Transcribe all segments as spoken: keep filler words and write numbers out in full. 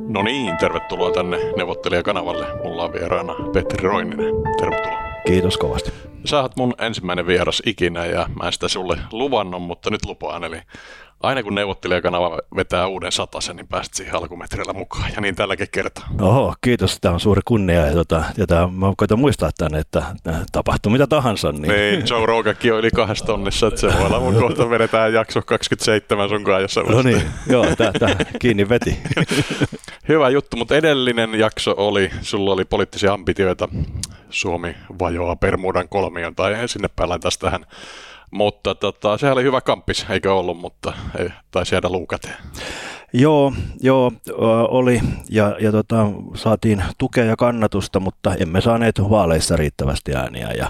No niin, tervetuloa tänne neuvottelijakanavalle. Mulla on vieraana Petri Roininen. Tervetuloa. Kiitos kovasti. Sä oot mun ensimmäinen vieras ikinä ja mä en sitä sulle luvannut, mutta nyt lupaan. Eli aina kun neuvottelijakanava vetää uuden satasen, niin pääset siihen alkumetreillä mukaan. Ja niin tälläkin kertaa. Oho, kiitos. Tämä on suuri kunnia. Ja tota, ja tämä, mä koitan muistaa tänne, että tapahtuu mitä tahansa. Niin, niin Joe Rogankin on yli kahdessa tonnissa, että se voi olla mun kohta vedetään jakso kaksikymmentäseitsemän sun kanssa. No niin, joo, tää, tää kiinni veti. Hyvä juttu, mutta edellinen jakso oli, sulla oli poliittisia ambitioita. Suomi vajoaa Bermudan kolmion tai sinne päin laitaisi tähän. Mutta tota, sehän oli hyvä kamppis, eikö ollut, mutta ei, taisi jäädä luukateen. Joo, joo oli ja, ja tota, saatiin tukea ja kannatusta, mutta emme saaneet vaaleissa riittävästi ääniä ja,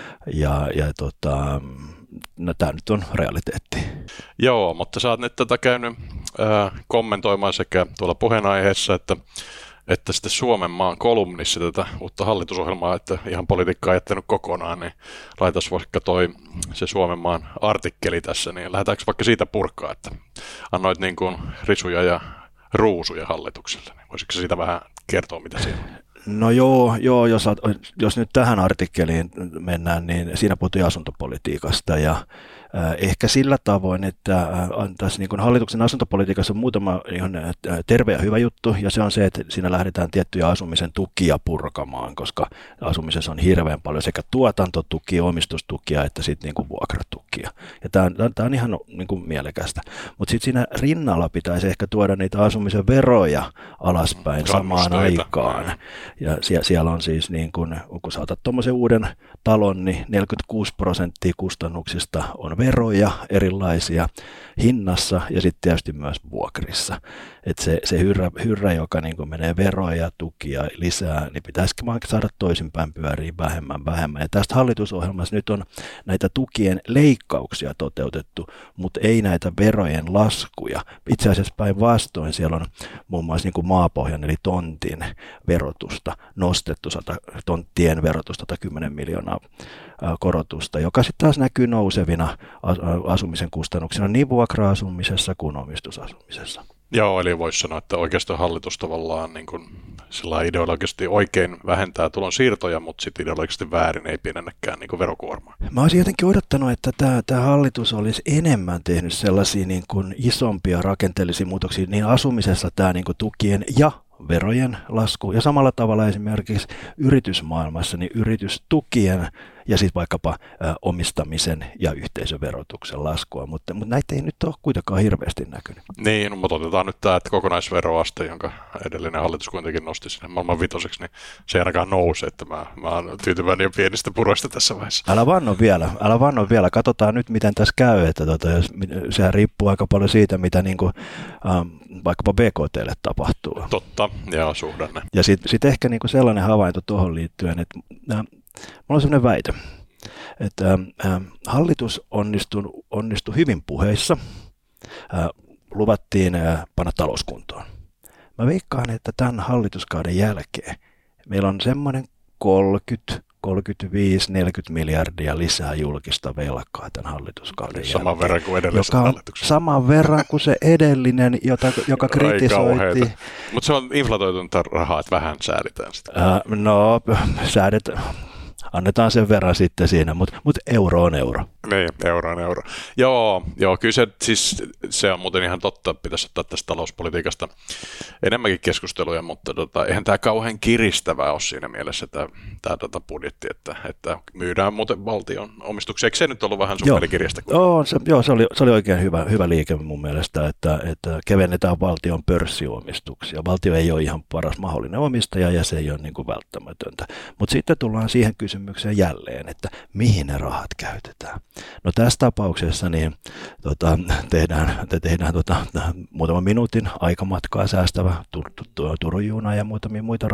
ja, ja tota, no, tämä nyt on realiteetti. Joo, mutta sä oot nyt tätä käynyt äh, kommentoimaan sekä tuolla puheenaiheessa että että sitten Suomen maan kolumnissa tätä uutta hallitusohjelmaa, että ihan politiikkaa ei jättänyt kokonaan, niin laitas vaikka toi se Suomen maan artikkeli tässä, niin lähdetäänkö vaikka siitä purkaa, että annoit niin kuin risuja ja ruusuja hallitukselle, niin voisitko siitä vähän kertoa, mitä siinä on? No joo, joo jos, jos nyt tähän artikkeliin mennään, niin siinä puhuttiin asuntopolitiikasta ja äh, ehkä sillä tavoin, että äh, tässä niin kuin hallituksen asuntopolitiikassa on muutama ihan terve ja hyvä juttu, ja se on se, että siinä lähdetään tiettyjä asumisen tukia purkamaan, koska asumisessa on hirveän paljon sekä tuotantotukia, omistustukia että sitten niin kuin vuokratukia. Ja tämä on, tämä on ihan niin kuin mielekästä. Mutta sitten siinä rinnalla pitäisi ehkä tuoda niitä asumisen veroja alaspäin samaan aikaan. Ja siellä on siis, niin kun, kun sä otat tuommoisen uuden talon, niin neljäkymmentäkuusi prosenttia kustannuksista on veroja erilaisia hinnassa ja sitten tietysti myös vuokrissa. Että se, se hyrrä, hyrrä, joka niin kun menee veroja ja tukia lisää, niin pitäisikin vaan saada toisinpäin pyöriin vähemmän vähemmän. Ja tästä hallitusohjelmassa nyt on näitä tukien leikkauksia toteutettu, mutta ei näitä verojen laskuja. Itse asiassa päinvastoin siellä on muun muassa niin kuin maapohjan eli tontin verotusta nostettu, tonttien verotusta sata kymmenen miljoonaa korotusta, joka sitten taas näkyy nousevina asumisen kustannuksina niin vuokra-asumisessa kuin omistusasumisessa. Joo, eli voisi sanoa, että oikeastaan hallitus tavallaan niin kuin sillä ideologisesti oikein vähentää tulonsiirtoja, mutta sitten ideologisesti väärin ei pienennäkään niin kuin verokuormaa. Mä olisin jotenkin odottanut, että tämä, tämä hallitus olisi enemmän tehnyt sellaisia niin kuin isompia rakenteellisia muutoksia niin asumisessa tämä niin kuin tukien ja verojen lasku ja samalla tavalla esimerkiksi yritysmaailmassa niin yritystukien ja sitten vaikkapa ä, omistamisen ja yhteisöverotuksen laskua, mutta, mutta näitä ei nyt ole kuitenkaan hirveästi näkynyt. Niin, no, mutta otetaan nyt tämä, että kokonaisveroaste, jonka edellinen hallitus kuitenkin nosti sinne maailman vitoseksi, niin se ei ainakaan nouse, että mä, mä oon tyytyväinen jo pienistä puroista tässä vaiheessa. Älä vanno vielä, älä vanno vielä, katsotaan nyt miten tässä käy, että tota, jos, sehän riippuu aika paljon siitä, mitä niin kuin, ähm, vaikkapa B K T:lle tapahtuu. Totta, ja suhdanne. Ja sitten sit ehkä niin kuin sellainen havainto tuohon liittyen, että äh, mulla on sellainen väite, että äh, hallitus onnistui, onnistui hyvin puheissa, äh, luvattiin äh, panna talouskuntoon. Mä veikkaan, että tämän hallituskauden jälkeen meillä on semmoinen kolmekymmentä, kolmekymmentäviisi, neljäkymmentä miljardia lisää julkista velkaa tämän hallituskauden saman jälkeen. Verran kuin edellisen hallituksen. Saman verran kuin se edellinen, jota, joka kritisoitiin. Mutta se on inflatoitunutta rahaa, että vähän säädetään sitä. Äh, no, säädetään. Annetaan sen verran sitten siinä, mutta mut euro on euro. Niin, euro on euro. Joo, joo, kyllä se, siis, se on muuten ihan totta, pitäisi ottaa tästä talouspolitiikasta enemmänkin keskusteluja, mutta tota, eihän tämä kauhean kiristävää ole siinä mielessä tämä, tämä tota budjetti, että, että myydään muuten valtion omistuksia. Eikö se nyt ollut vähän sun kirjasta? Joo, se, joo se, oli, se oli oikein hyvä, hyvä liike mun mielestä, että, että kevennetään valtion pörssiomistuksia. Valtio ei ole ihan paras mahdollinen omistaja ja se ei ole niin kuin välttämätöntä. Mutta sitten tullaan siihen kysymykseen jälleen, että mihin ne rahat käytetään. No tässä tapauksessa niin, tota, tehdään, te tehdään tota, muutaman minuutin aikamatkaa säästävä Turun juna ja muutamia muita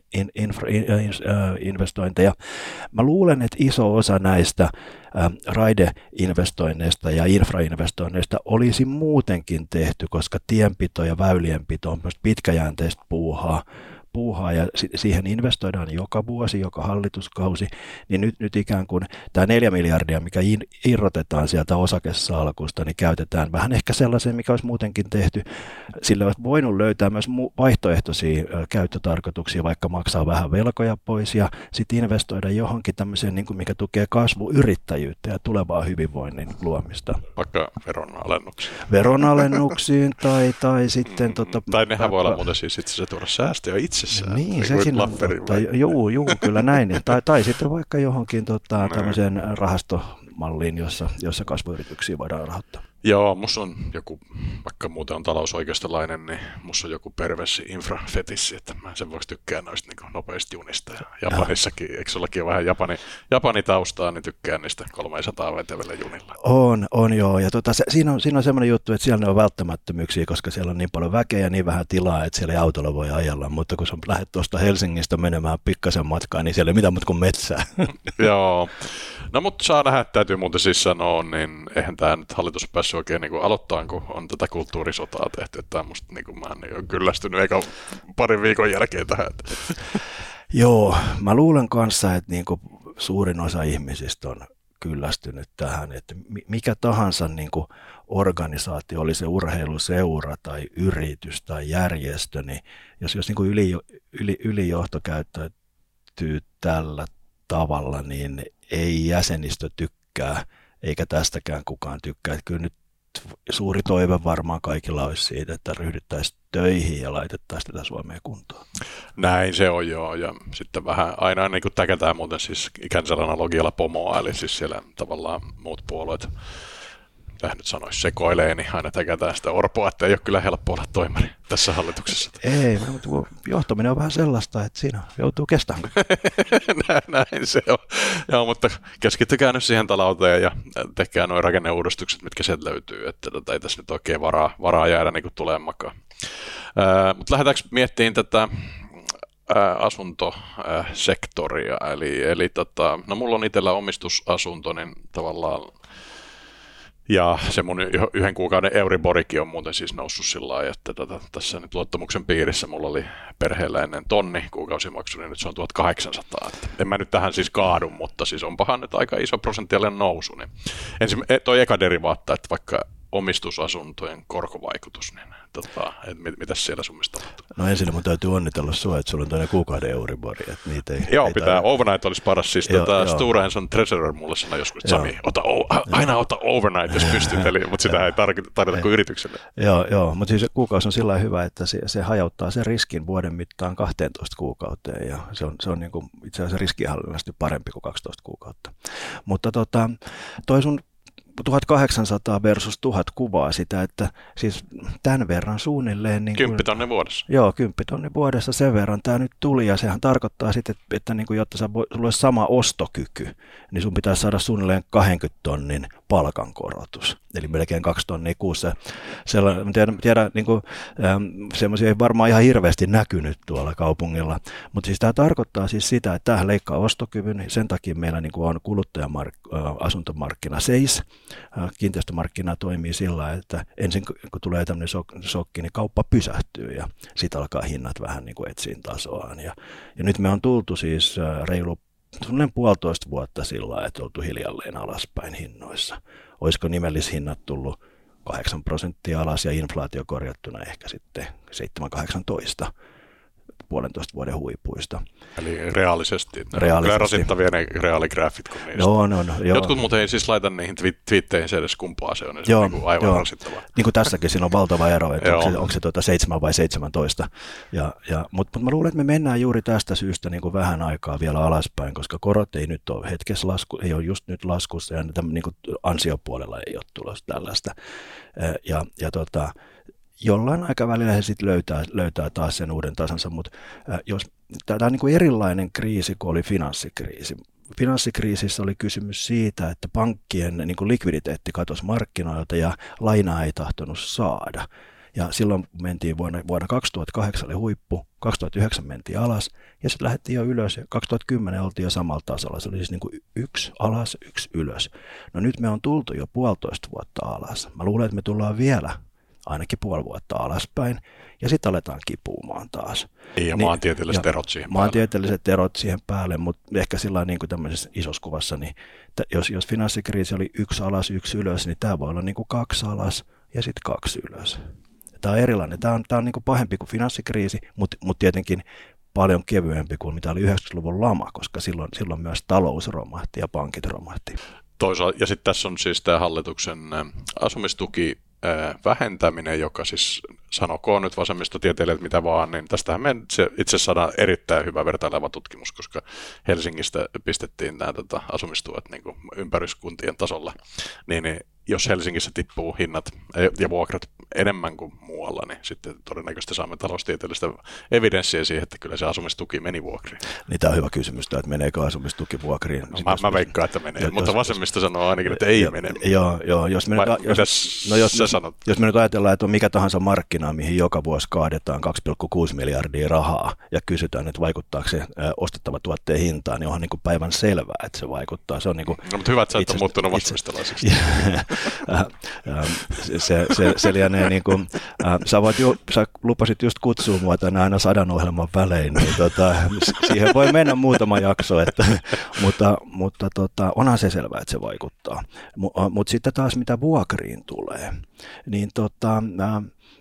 raideinvestointeja. Mä luulen, että iso osa näistä raideinvestoinneista ja infrainvestoinneista olisi muutenkin tehty, koska tienpito ja väylienpito on myös pitkäjänteistä puuhaa. puuhaa ja siihen investoidaan joka vuosi, joka hallituskausi, niin nyt, nyt ikään kuin tämä neljä miljardia, mikä irrotetaan sieltä osakesalkusta, niin käytetään vähän ehkä sellaiseen, mikä olisi muutenkin tehty. Sillä olisi voinut löytää myös vaihtoehtoisia käyttötarkoituksia, vaikka maksaa vähän velkoja pois ja sitten investoida johonkin tämmöiseen, niin kuin mikä tukee kasvuyrittäjyyttä ja tulevaa hyvinvoinnin luomista. Vaikka veronalennuksiin. Veronalennuksiin tai, tai sitten... Mm, tota, tai nehän voi olla muuten siis itse asiassa tuoda säästöjä itsessään. Niin, niin sekin on totta. Juu, juu, kyllä näin. tai, tai sitten vaikka johonkin tota, tämmöiseen rahastomalliin, jossa, jossa kasvuyrityksiä voidaan rahoittaa. Joo, musta on joku, vaikka muuten on talousoikeistolainen, niin musta on joku perversi infrafetissi, että mä sen vuoksi tykkään noista niin nopeista junista. Ja Japanissakin, eikö sullakin ole vähän Japani, Japani taustaa, niin tykkään niistä kolmesataa vetävillä junilla. On, on joo. Ja tota, se, siinä on, siinä on semmoinen juttu, että siellä ne on välttämättömyyksiä, koska siellä on niin paljon väkeä ja niin vähän tilaa, että siellä ei autolla voi ajella. Mutta kun sä lähdet tuosta Helsingistä menemään pikkasen matkaa, niin siellä ei mitään muuta kuin metsää. Joo. No mutta saa nähdä, täytyy muuten siis sanoa, niin eihän tämä nyt hallitus päässyt oikein niin aloittaa, kun on tätä kulttuurisotaa tehty. Tämä musta niin kuin, mä niin olen kyllästynyt eikä parin viikon jälkeen tähän. Joo, mä luulen kanssa, että niin kuin suurin osa ihmisistä on kyllästynyt tähän, että mikä tahansa niin kuin organisaatio, oli se urheiluseura tai yritys tai järjestö, niin jos, jos niin kuin yli, yli, ylijohto käyttäytyy tällä tavalla, niin ei jäsenistö tykkää, eikä tästäkään kukaan tykkää. Että kyllä nyt suuri toive varmaan kaikilla olisi siitä, että ryhdyttäisiin töihin ja laitettaisiin tätä Suomea kuntoon. Näin se on joo, ja sitten vähän aina niin kuin täkätään muuten siis ikään kuin analogialla pomoa, eli siis siellä tavallaan muut puolueet, mitä nyt sanoisi, sekoilee, niin aina täkätään sitä Orpoa, että ei ole kyllä helppo olla toimari tässä hallituksessa. Ei, mutta johtaminen on vähän sellaista, että siinä joutuu kestämään. näin, näin se on. Joo, mutta keskittykää nyt siihen talouteen ja tehkää nuo rakenneuudistukset, mitkä sieltä löytyy, että tota, ei tässä nyt oikein varaa, varaa jäädä niin kuin tulee makaan. Äh, mutta lähdetäänkö miettimään tätä äh, asuntosektoria, eli, eli tota, no mulla on itsellä omistusasunto, niin tavallaan ja se mun yhden kuukauden Euriborikin on muuten siis noussut sillä lailla, että tätä, tässä nyt luottamuksen piirissä mulla oli perheellä ennen tonni kuukausimaksu, niin nyt se on tuhatkahdeksansataa. Että en mä nyt tähän siis kaadu, mutta siis onpahan nyt aika iso prosenttinen nousu. Niin ensin toi eka derivaatta, että vaikka omistusasuntojen korkovaikutus, niin tota, et mit, mitäs siellä sun mielestä tapahtuu? No ensin mun täytyy onnitella sua, että sulla on toinen kuukauden Euribori, että niitä ei... Joo, ei pitää, tarvitse. Overnight olisi paras, siis tota, Stora Enson treasurer mulle sanoi joskus, että Sami, ota, aina ota overnight, jos pystyt, eli, mutta sitä ei tarvita kuin yritykselle. Joo, joo, mutta siis kuukausi on sillä hyvä, että se, se hajauttaa sen riskin vuoden mittaan kaksitoista kuukauteen, ja se on, se on niin kuin itse asiassa riskienhallinnasti parempi kuin kaksitoista kuukautta. Mutta tota, toi sun tuhatkahdeksansataa versus tuhat kuvaa sitä, että siis tämän verran suunnilleen... Niin kymppitonnin vuodessa. Joo, kymppitonnin vuodessa sen verran tämä nyt tuli, ja sehän tarkoittaa sitten, että, että niin kuin, jotta sä voi, sulla olisi sama ostokyky, niin sun pitäisi saada suunnilleen kaksikymmentä tonnin palkankorotus, eli melkein kaksi tonnia kuussa. Sellainen, tiedän, tiedän niin kuin, ähm, semmoisia ei varmaan ihan hirveästi näkynyt tuolla kaupungilla, mutta siis tämä tarkoittaa siis sitä, että tämähän leikkaa ostokyvyn, sen takia meillä niin kuin on kuluttajamark- äh, asuntomarkkina seis. Kiinteistömarkkina toimii sillä, että ensin kun tulee tämmöinen shokki, niin kauppa pysähtyy ja sitten alkaa hinnat vähän niin kuin etsiin tasoaan. Ja, ja nyt me on tultu siis reilu puolitoista vuotta sillä, että oltu hiljalleen alaspäin hinnoissa. Olisiko nimellishinnat tullut kahdeksan prosenttia alas ja inflaatio korjattuna ehkä sitten seitsemän kahdeksantoista puolentoista vuoden huipuista. Eli reaalisesti. reaalisesti. Kyllä rasittavia ne reaaligraafit kuin niistä. No, no, no, Jotkut muuten ei siis laita niihin twiitteihin se edes kumpaa se on, niin se on niin kuin aivan joo. rasittavaa. Niin kuin tässäkin siinä on valtava ero, että onko se, onko se tuota seitsemän vai seitsemäntoista. Ja, ja, mutta mut mä luulen, että me mennään juuri tästä syystä niin kuin vähän aikaa vielä alaspäin, koska korot ei nyt ole hetkessä lasku, ei ole just nyt laskussa ja niin kuin ansiopuolella ei ole tulossa tällaista. Ja, ja tota, jollain aikavälillä he sitten löytää, löytää taas sen uuden tasansa, mutta äh, jos tämä on niin kuin erilainen kriisi kuin oli finanssikriisi. Finanssikriisissä oli kysymys siitä, että pankkien niin kuin likviditeetti katosi markkinoilta ja lainaa ei tahtonut saada. Ja silloin mentiin vuonna, vuonna kaksituhattakahdeksan oli huippu, kaksituhattayhdeksän mentiin alas ja sitten lähdettiin jo ylös ja kaksituhattakymmenen oltiin jo samalla tasolla. Se oli siis niin kuin yksi alas, yksi ylös. No nyt me on tultu jo puolitoista vuotta alas. Mä luulen, että me tullaan vielä ainakin puoli vuotta alaspäin, ja sitten aletaan kipuumaan taas. Ja niin, maantieteelliset erot siihen päälle. Maantieteelliset erot siihen päälle, mutta ehkä sillä niin kuin tämmöisessä isossa kuvassa, niin t- jos, jos finanssikriisi oli yksi alas, yksi ylös, niin tämä voi olla niin kuin kaksi alas ja sitten kaksi ylös. Tämä on erilainen. Tämä on, tämä on niin kuin pahempi kuin finanssikriisi, mutta, mutta tietenkin paljon kevyempi kuin mitä oli yhdeksänkymmentäluvun lama, koska silloin, silloin myös talous romahti ja pankit romahti. Toisaalta, ja sitten tässä on siis tämä hallituksen asumistuki vähentäminen, joka siis sanokoon nyt vasemmistotieteilijät mitä vaan, niin tästähän me itse asiassa saadaan erittäin hyvä vertaileva tutkimus, koska Helsingistä pistettiin nämä tota, asumistuet niin kuin ympäryskuntien tasolla, niin, niin jos Helsingissä tippuu hinnat ja vuokrat enemmän kuin muualla, niin sitten todennäköisesti saamme taloustieteellistä evidenssiä siihen, että kyllä se asumistuki meni vuokriin. Niin tämä on hyvä kysymys, että meneekö asumistuki vuokriin. No, mä, mä veikkaan, että menee, jos, mutta vasemmista jos, sanoo ainakin, että ei jo, mene. Joo, joo. Jos me, Vai, nyt, jos, no jos, jos me nyt ajatellaan, että on mikä tahansa markkina, mihin joka vuosi kaadetaan kaksi pilkku kuusi miljardia rahaa ja kysytään, että vaikuttaako se ostettava tuotteen hintaan, niin onhan niin kuin päivän selvää, että se vaikuttaa. Se on niin kuin no, mutta hyvä, että sä et ole muuttunut vasemmistolaiseksi. se, se, se lienee niin kuin, äh, sä, voit ju, sä lupasit just kutsua mua tänne aina sadan ohjelman välein, niin tota, siihen voi mennä muutama jakso, että, mutta, mutta tota, onhan se selvää, että se vaikuttaa. Mutta mut sitten taas mitä vuokriin tulee, niin tota, äh,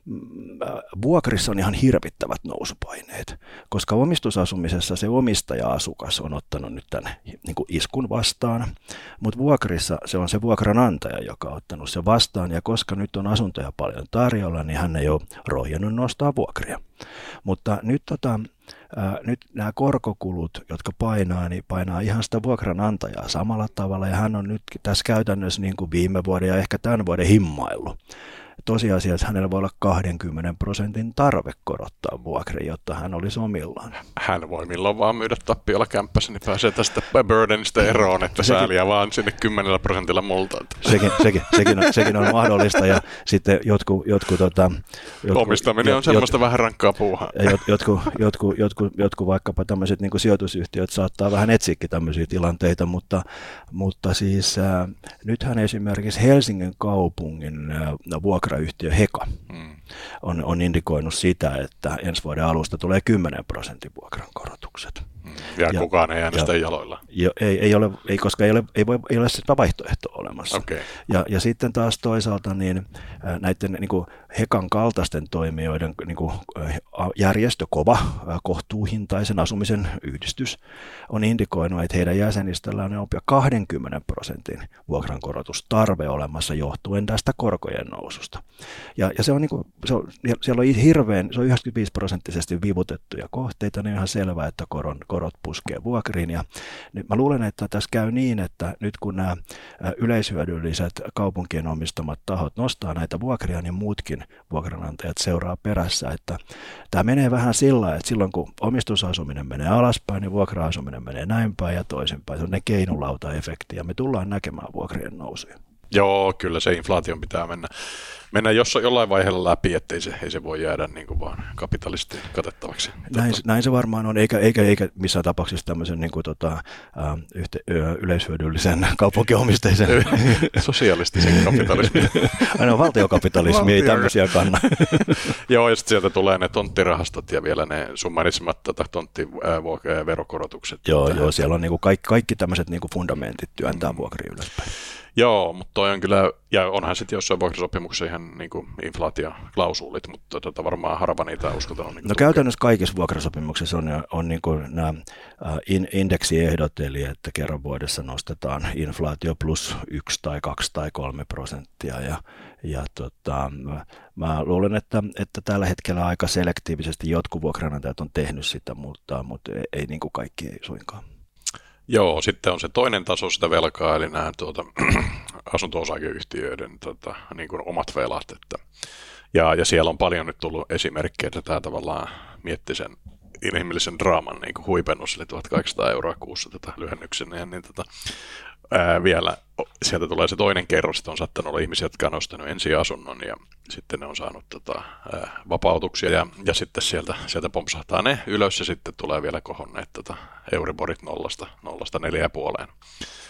vuokrissa on ihan hirvittävät nousupaineet, koska omistusasumisessa se omistaja-asukas on ottanut nyt tämän niin kuin iskun vastaan, mutta vuokrissa se on se vuokranantaja, joka on ottanut sen vastaan, ja koska nyt on asuntoja paljon tarjolla, niin hän ei ole rohjennut nostaa vuokria. Mutta nyt, tota, ää, nyt nämä korkokulut, jotka painaa, niin painaa ihan sitä vuokranantajaa samalla tavalla, ja hän on nyt tässä käytännössä niin kuin viime vuoden ja ehkä tämän vuoden himmaillut. Tosiasiassa hänellä voi olla kaksikymmentä prosentin tarve korottaa vuokria, jotta hän olisi omillaan. Hän voi milloin vaan myydä tappiolla kämppässä, niin pääsee tästä burdenista eroon, että sekin, sääliä vaan sinne kymmenellä prosentilla multa. Sekin, sekin, sekin, on, sekin on mahdollista, ja sitten jotkut... jotkut, tota, jotkut Omistaminen jot, on semmoista jot, vähän rankkaa puuhaa. Jot, jotkut, jotkut, jotkut, jotkut vaikkapa tämmöiset niin kuin sijoitusyhtiöt saattaa vähän etsiäkin tämmöisiä tilanteita, mutta, mutta siis äh, nythän esimerkiksi Helsingin kaupungin äh, vuokra yhtiö Heka mm. on, on indikoinut sitä, että ensi vuoden alusta tulee kymmenen prosentin vuokrankorotukset. Mm. Ja, ja kukaan ei äänestä jaloilla. Jo, ei, ei ole, ei, koska ei ole, ei voi, ei ole sitä vaihtoehtoa olemassa. Okay. Ja, ja sitten taas toisaalta niin, näiden niin kuin Hekan kaltaisten toimijoiden niin kuin järjestö KOVA, kohtuuhintaisen asumisen yhdistys, on indikoinut, että heidän jäsenistöllään on kaksikymmentä prosentin vuokrankorotustarve olemassa johtuen tästä korkojen noususta. Ja, ja se on, niin kuin, se on, siellä on hirveän, se on yhdeksänkymmentäviisi prosenttisesti vivutettuja kohteita, niin on ihan selvää, että koron, korot puskee vuokriin. Ja nyt mä luulen, että tässä käy niin, että nyt kun nämä yleishyödylliset kaupunkien omistamat tahot nostaa näitä vuokria, niin muutkin vuokranantajat seuraa perässä. Että tämä menee vähän sillä, että silloin kun omistusasuminen menee alaspäin, niin vuokra-asuminen menee näin päin ja toisinpäin. Se on ne keinulauta-efekti, ja me tullaan näkemään vuokrien nousuja. Joo, kyllä se inflaation pitää mennä, mennä jos, jollain vaiheella läpi, ettei se, ei se voi jäädä niin kuin vaan kapitalistin katettavaksi. Näin, näin se varmaan on, eikä, eikä, eikä missään tapauksessa tämmöisen niin kuin, tota, ä, yhte, ö, yleishyödyllisen kaupunkiomisteisen. Sosialistisen kapitalismin. Aina valtiokapitalismi Valtio. Ei tämmöisiä kanna. Joo, ja sitten sieltä tulee ne tonttirahastot ja vielä ne summaritsemat tota, tonttiverokorotukset. Joo, joo, siellä on niin kuin kaikki, kaikki tämmöiset niin kuin fundamentit työntää mm. vuokria ylöspäin. Joo, mutta toi on kyllä, ja onhan sitten jossain vuokrasopimuksessa ihan niin kuin inflaatioklausuulit, mutta tota varmaan harva niitä on uskaltanut. Niin no käytännössä kaikissa vuokrasopimuksissa on, on niin kuin nämä in, indeksiehdot, eli että kerran vuodessa nostetaan inflaatio plus yksi tai kaksi tai kolme prosenttia, ja, ja tota, mä luulen, että, että tällä hetkellä aika selektiivisesti jotkut vuokranantajat on tehnyt sitä, mutta, mutta ei, ei niin kuin kaikki ei suinkaan. Joo, sitten on se toinen taso sitä velkaa, eli nämä tuota, asunto-osakeyhtiöiden tota, niin kuin omat velat. Että, ja, ja siellä on paljon nyt tullut esimerkkejä, että tämä tavallaan mietti sen inhimillisen draaman niin kuin huipennus, eli tuhatkahdeksansataa euroa kuussa tätä lyhennyksenä, ja niin tota, ää, vielä sieltä tulee se toinen kerros, että on saattanut olla ihmisiä, jotka on ostanut ensiasunnon, ja sitten ne on saanut tota, ää, vapautuksia, ja, ja sitten sieltä, sieltä pompsahtaa ne ylös, ja sitten tulee vielä kohonneet tota, Euriborit nollasta, nollasta neljä ja puoleen.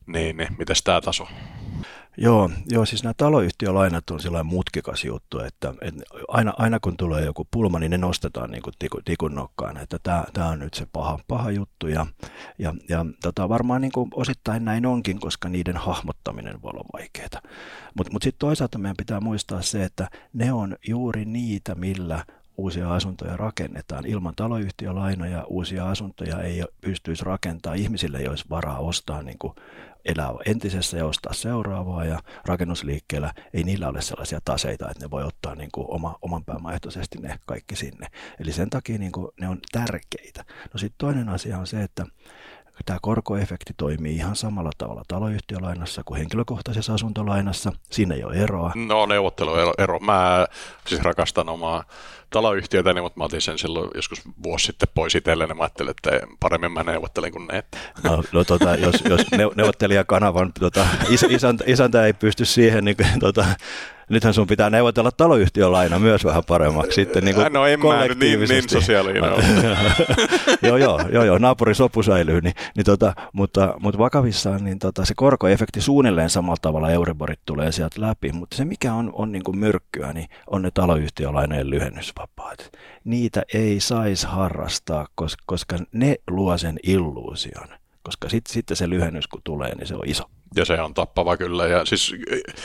Niin, niin. Mites tämä taso? Joo, joo, siis nämä taloyhtiölainat on sellainen mutkikas juttu, että, että aina, aina kun tulee joku pulma, niin ne nostetaan niin kuin tiku, tikun nokkaan, että tämä, tämä on nyt se paha, paha juttu ja, ja, ja tota, varmaan niin kuin osittain näin onkin, koska niiden hahmottaminen voi olla vaikeaa. Mutta mut sitten toisaalta meidän pitää muistaa se, että ne on juuri niitä, millä uusia asuntoja rakennetaan. Ilman taloyhtiölainoja uusia asuntoja ei pystyisi rakentamaan. Ihmisille ei olisi varaa ostaa niin kuin elää entisessä ja ostaa seuraavaa, ja rakennusliikkeellä ei niillä ole sellaisia taseita, että ne voi ottaa niin kuin oma, oman pääomaehtoisesti ne kaikki sinne. Eli sen takia niin kuin ne on tärkeitä. No sitten toinen asia on se, että tämä korkoefekti toimii ihan samalla tavalla taloyhtiölainassa kuin henkilökohtaisessa asuntolainassa. Siinä ei ole eroa. No neuvotteluero. Mä siis rakastan omaa taloyhtiötäni, mutta mä otin sen silloin joskus vuosi sitten pois itselleni, ja mä ajattelin, että paremmin mä neuvottelen kuin ne. No, no tota, jos, jos neuvottelijakanavan tota, is, isäntä, isäntä ei pysty siihen, niin tota, nythän sun pitää neuvotella taloyhtiölaina myös vähän paremmaksi sitten niin kuin no en mä nyt niin, niin sosiaalinen ole. joo, joo, joo, joo, naapurin sopu säilyy, niin, niin tota, mutta, mutta vakavissaan niin tota, se korkoefekti suunnilleen samalla tavalla Euriborit tulee sieltä läpi, mutta se mikä on, on niin kuin myrkkyä, niin on ne taloyhtiölainojen lyhennysvapaat. Niitä ei saisi harrastaa, koska, koska ne luo sen illuusion, koska sitten sit se lyhennys kun tulee, niin se on iso. Ja se on tappava kyllä, ja siis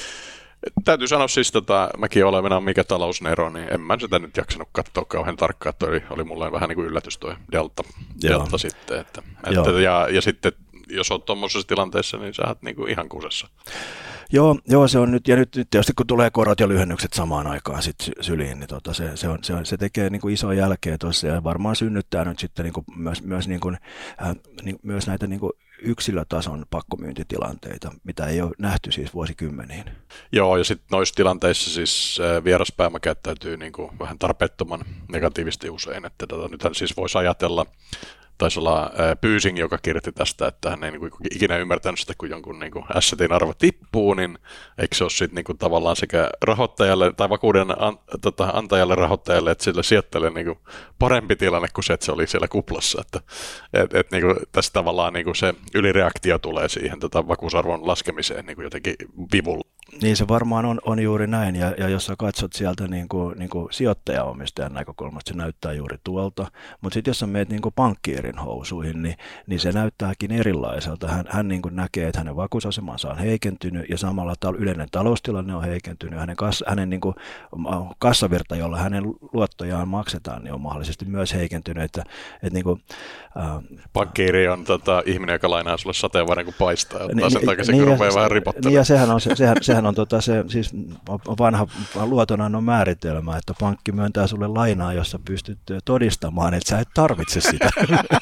täytyy sanoa siis, tota, mäkin olevana mikä talousnero, niin en mä sitä nyt jaksanut katsoa kauhean tarkkaan, että oli, oli mulle vähän niin kuin yllätys toi delta, delta sitten. Että, että, ja, ja sitten jos olet tuommoisessa tilanteessa, niin sä oot niin kuin ihan kusessa. Joo, joo, se on nyt, ja nyt, nyt tietysti kun tulee korot ja lyhennykset samaan aikaan sit syliin, niin tota se, se, on, se, on, se tekee niin kuin isoa jälkeä tuossa, ja varmaan synnyttää nyt sitten niin kuin myös, myös, niin kuin, äh, niin, myös näitä niin kuin yksilötason pakkomyyntitilanteita, mitä ei ole nähty siis vuosikymmeniin. Joo, ja sitten noissa tilanteissa siis vieraspääoma käyttäytyy niin kuin vähän tarpeettoman negatiivisesti usein, että tota, nythän siis voisi ajatella, taisi olla Pyysing, joka kirjoitti tästä, että hän ei niin kuin ikinä ymmärtänyt sitä, kun jonkun niin kuin assetin arvo tippuu, niin eikö se ole sitten niin kuin tavallaan sekä rahoittajalle tai vakuuden an, tota, antajalle rahoittajalle, että sille sijoittajalle niin kuin parempi tilanne kuin se, että se oli siellä kuplassa. Että et, et, niin kuin tässä tavallaan niin kuin se ylireaktio tulee siihen tota, vakuusarvon laskemiseen niin kuin jotenkin vivulla. Niin se varmaan on, on juuri näin, ja, ja jos sä katsot sieltä niin kuin, niin kuin sijoittajaomistajan näkökulmasta, se näyttää juuri tuolta, mutta sitten jos sä meet niin kuin pankkiirin housuihin, niin, niin se näyttääkin erilaiselta. Hän, hän niin kuin näkee, että hänen vakuusasemansa on heikentynyt, ja samalla tal- yleinen taloustilanne on heikentynyt, hänen, kas, hänen niin kuin, kassavirta, jolla hänen luottojaan maksetaan, niin on mahdollisesti myös heikentynyt. Että, että niin kuin, äh, pankkiiri on tota, ihminen, joka lainaa sulle sateenvarren, kun paistaa, ottaa niin, sen takaisin, niin, kun rupeaa vähän ripottelemaan. Niin, ja sehän on se, sehän, sehän on tota se, siis vanha luotonannon määritelmä, että pankki myöntää sulle lainaa, jossa pystyt todistamaan, että sä et tarvitse sitä.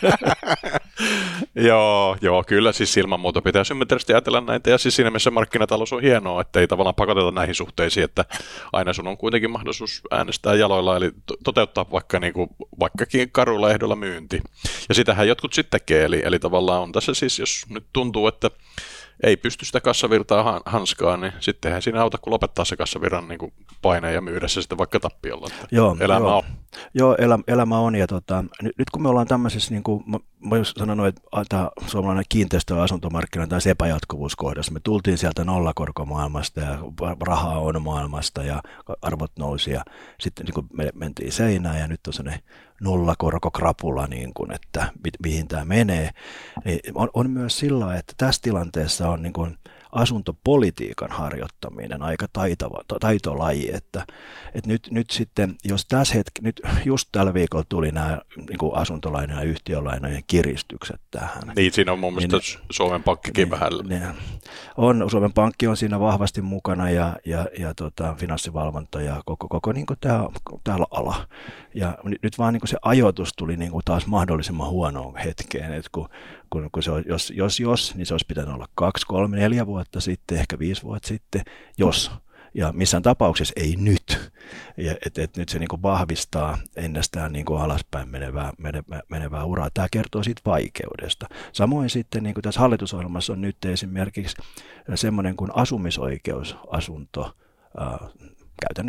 joo, joo, kyllä siis ilman muuta pitäisi ymmärtävästi ajatella näitä, ja siis siinä mielessä markkinatalous on hienoa, että ei tavallaan pakoteta näihin suhteisiin, että aina sun on kuitenkin mahdollisuus äänestää jaloilla, eli toteuttaa vaikka niin kuin, vaikkakin karuilla ehdolla myynti. Ja sitähän jotkut sitten tekee, eli, eli tavallaan on tässä siis, jos nyt tuntuu, että ei pysty sitä kassavirtaa hanskaan, niin sittenhän siinä auta, kun lopettaa se kassavirran niin kuin paineen ja myydä se sitten vaikka tappiolla. Joo, elämä joo. on. Joo, elä, elämä on. Ja tota, nyt, nyt kun me ollaan tämmöisessä, niin kuin, mä, mä olen sanonut, että tämä suomalainen kiinteistö- ja asuntomarkkina tässä epäjatkuvuuskohdassa, me tultiin sieltä nollakorkomaailmasta ja rahaa on maailmasta ja arvot nousi ja sitten niin kuin me mentiin seinään ja nyt on sellainen nollakorkokrapula, niin kuin, että mi, mihin tämä menee. Niin on, on myös sillä, että tässä tilanteessa on niin kuin asuntopolitiikan harjoittaminen aika taitava, taitolaji, että, että nyt, nyt sitten, jos tässä hetki, nyt just tällä viikolla tuli nämä niin kuin asuntolainojen ja yhtiölainojen kiristykset tähän. Niin, siinä on mun mielestä niin, Suomen Pankkikin niin, vähän. Niin, on, Suomen Pankki on siinä vahvasti mukana ja, ja, ja tota, finanssivalvonta ja koko, koko niin kuin tämä, tämä ala. Ja nyt vaan niin kuin se ajoitus tuli niin kuin taas mahdollisimman huonoon hetkeen, että kun Kun, kun se on, jos, jos, jos, niin se olisi pitänyt olla kaksi, kolme, neljä vuotta sitten, ehkä viisi vuotta sitten, jos. Ja missään tapauksessa ei nyt. Ja, et, et nyt se niin kuin vahvistaa ennestään niin kuin alaspäin menevää, menevää, menevää uraa. Tämä kertoo siitä vaikeudesta. Samoin sitten niin kuin tässä hallitusohjelmassa on nyt esimerkiksi semmoinen kuin asumisoikeusasunto ää, käytännössä loppu.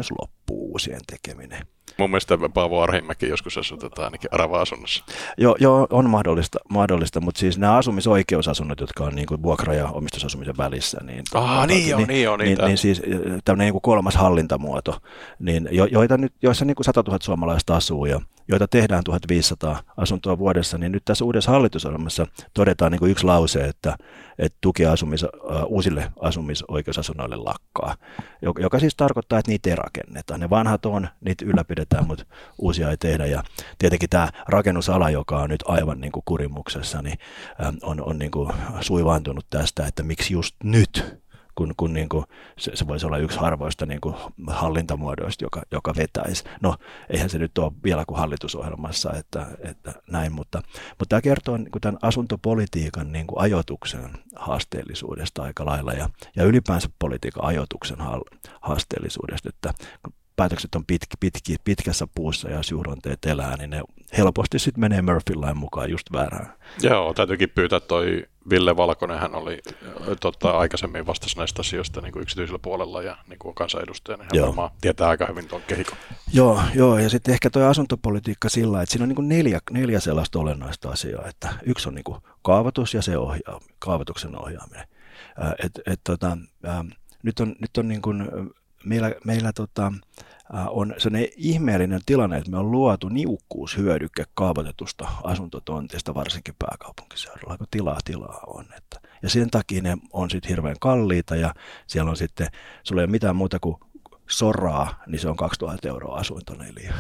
loppuu uusien tekeminen. Mun mielestä Paavo Arhimäki joskus asutetaan ainakin arava-asunnossa. Joo, joo, on mahdollista, mahdollista, mutta siis nämä asumisoikeusasunnot, jotka on niin kuin vuokra- ja omistusasumisen välissä, niin, ah, niin, niin, on, niin, on, niin, niin, niin siis tämmöinen niin kuin kolmas hallintamuoto, niin jo, joita nyt, joissa niin kuin sata tuhatta suomalaista asuu ja joita tehdään tuhatviisisataa asuntoa vuodessa, niin nyt tässä uudessa hallitusohjelmassa todetaan niin kuin yksi lause, että, että tuki asumis, uh, uusille asumisoikeusasunnoille lakkaa, joka, joka siis tarkoittaa, että niitä ei rakenneta. Ne vanhat on, niitä ylläpidetään, mutta uusia ei tehdä. Ja tietenkin tämä rakennusala, joka on nyt aivan niin kuin kurimuksessa, niin on, on niin kuin suivaantunut tästä, että miksi just nyt, kun, kun niin kuin se, se voisi olla yksi harvoista niin kuin hallintamuodoista, joka, joka vetäisi. No, eihän se nyt ole vielä kuin hallitusohjelmassa, että, että näin, mutta, mutta tämä kertoo niin kuin tämän asuntopolitiikan niin kuin ajoituksen haasteellisuudesta aika lailla ja, ja ylipäänsä politiikan ajoituksen haasteellisuudesta, että päätökset on pitki, pitki, pitkässä puussa ja suhdanteet elää, niin ne helposti sitten menee Murphyn lain mukaan just väärään. Joo, täytyykin pyytää toi Ville Valkonen, hän oli tota, aikaisemmin vastasi näistä asioista niin kuin yksityisellä puolella ja niin kuin kansanedustajana, hän varmaan tietää aika hyvin tuon kehikon. Joo, joo, ja sitten ehkä tuo asuntopolitiikka sillä, että siinä on niin kuin neljä, neljä sellaista olennaista asiaa, että yksi on niin kuin kaavoitus ja se ohjaa, kaavoituksen ohjaaminen. Äh, et, et, tota, äh, nyt on, nyt on niin kuin Meillä, meillä tota, on sellainen ihmeellinen tilanne, että me on luotu niukkuushyödykke kaavoitetusta asuntotontista, varsinkin pääkaupunkiseudulla, kun tilaa tilaa on. Että. Ja sen takia ne on sitten hirveän kalliita ja siellä on sitten, sulla ei ole mitään muuta kuin soraa, niin se on kaksituhatta euroa asuntoneliö.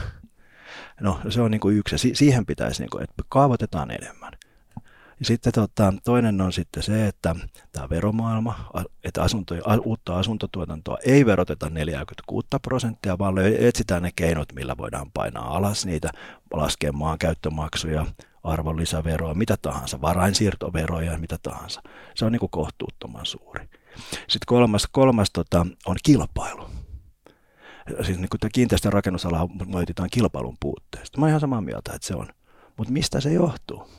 No se on niin kuin yksi, ja siihen pitäisi, niin kuin, että kaavoitetaan enemmän. Ja sitten tota, toinen on sitten se, että tämä veromaailma, että asuntoja, uutta asuntotuotantoa ei veroteta neljäkymmentäkuusi prosenttia, vaan etsitään ne keinot, millä voidaan painaa alas niitä, laskea maankäyttömaksuja, arvonlisäveroa, mitä tahansa, varainsiirtoveroja, mitä tahansa. Se on niin kuin kohtuuttoman suuri. Sitten kolmas, kolmas tota, on kilpailu. Siis niin kuin tämä kiinteistön rakennusala moititaan kilpailun puutteesta. Mä oon ihan samaa mieltä, että se on. Mutta mistä se johtuu?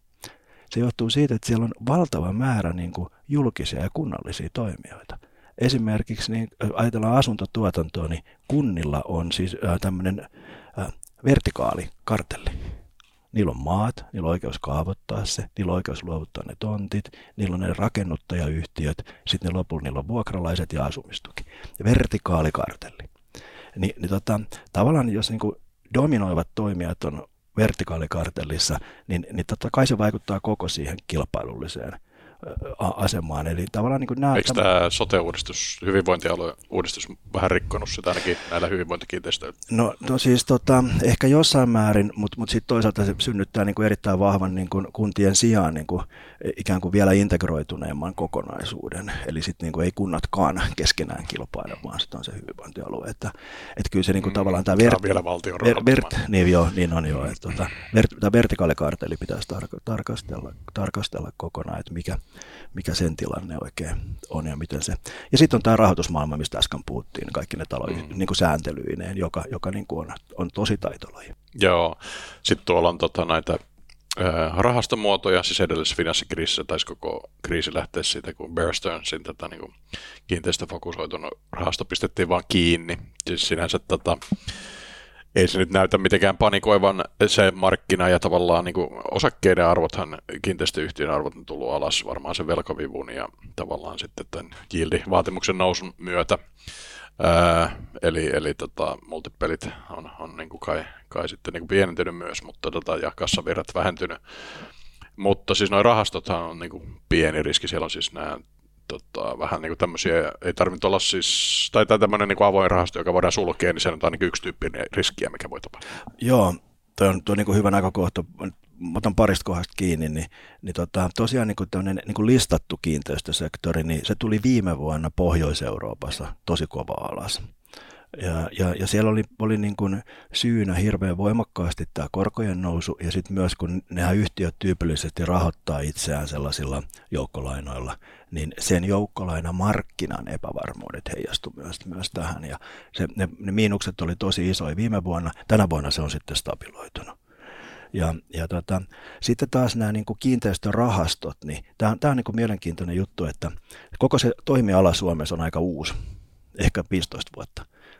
Se johtuu siitä, että siellä on valtava määrä niin kuin julkisia ja kunnallisia toimijoita. Esimerkiksi niin, ajatellaan asuntotuotantoa, niin kunnilla on siis äh, tämmöinen äh, vertikaalikartelli. Niillä on maat, niillä on oikeus kaavoittaa se, niillä on oikeus luovuttaa ne tontit, niillä on ne rakennuttajayhtiöt, sitten ne lopulla niillä on vuokralaiset ja asumistuki. Ja vertikaalikartelli. Ni, niin tota, tavallaan jos niin kuin dominoivat toimijat on vertikaalikartellissa, niin, niin totta kai se vaikuttaa koko siihen kilpailulliseen asemaan. Eli tavallaan niin kuin nämä, eikö tämä sote-uudistus, hyvinvointialue-uudistus vähän rikkonut sitä ainakin näillä hyvinvointikiinteistöillä? No, no siis tota, ehkä jossain määrin, mutta mut sitten toisaalta se synnyttää niin kuin erittäin vahvan niin kuin kuntien sijaan niin kuin ikään kuin vielä integroituneemman kokonaisuuden. Eli sitten niin kuin ei kunnatkaan keskenään kilpaile, vaan sitten on se hyvinvointialue. Että, että kyllä se niin kuin mm, tavallaan tämä ver, vielä valtion ver, ver, niin, joo, niin on jo. Että, tota, ver, tämä vertikaalikartelli pitäisi tar- tarkastella, tarkastella kokonaan, että mikä mikä sen tilanne oikein on ja miten se. Ja sitten on tämä rahoitusmaailma, mistä äsken puhuttiin, kaikki ne talojen mm. niin kuin sääntelyineen, joka, joka niin kuin on, on tosi taitolaji. Joo, sitten tuolla on tota näitä äh, rahastomuotoja, siis edellisessä finanssikriisissä taisi koko kriisi lähteä siitä, kun Bear Stearnsin tätä niin kuin kiinteistöfokusoitunut rahasto pistettiin vaan kiinni. Siis sinänsä tota, ei se nyt näytä mitenkään panikoivan se markkina ja tavallaan niin kuin osakkeiden arvothan, kiinteistöyhtiön arvot on tullut alas varmaan sen velkavivun ja tavallaan sitten tämän yield-vaatimuksen nousun myötä. Ää, eli eli tota, multipelit on, on niin kuin kai, kai sitten niin kuin pienentynyt myös, mutta tota, ja kassavirrat vähentynyt. Mutta siis nuo rahastothan on niin kuin pieni riski, siellä on siis nämä Tota, vähän niin kuin tämmöisiä, ei tarvitse olla siis, tai tämmöinen niin kuin avoin rahasto, joka voidaan sulkea, niin se on ainakin yksi tyyppinen riskiä, mikä voi tapahtua. Joo, tuo on, tuo on niin kuin hyvä näkökohta. Mä otan parista kohdasta kiinni, niin, niin tota, tosiaan niin kuin tämmöinen niin kuin listattu kiinteistösektori, niin se tuli viime vuonna Pohjois-Euroopassa tosi kova alas. Ja, ja, ja siellä oli, oli niin kuin syynä hirveän voimakkaasti tämä korkojen nousu, ja sitten myös kun nämä yhtiöt tyypillisesti rahoittaa itseään sellaisilla joukkolainoilla, niin sen joukkolainamarkkinan epävarmuudet heijastu myös, myös tähän, ja se, ne, ne miinukset oli tosi isoja viime vuonna, tänä vuonna se on sitten stabiloitunut. Ja, ja tota, sitten taas nämä niin kuin kiinteistörahastot, niin tämä on, tämä on niin kuin mielenkiintoinen juttu, että koko se toimiala Suomessa on aika uusi, ehkä viisitoista vuotta.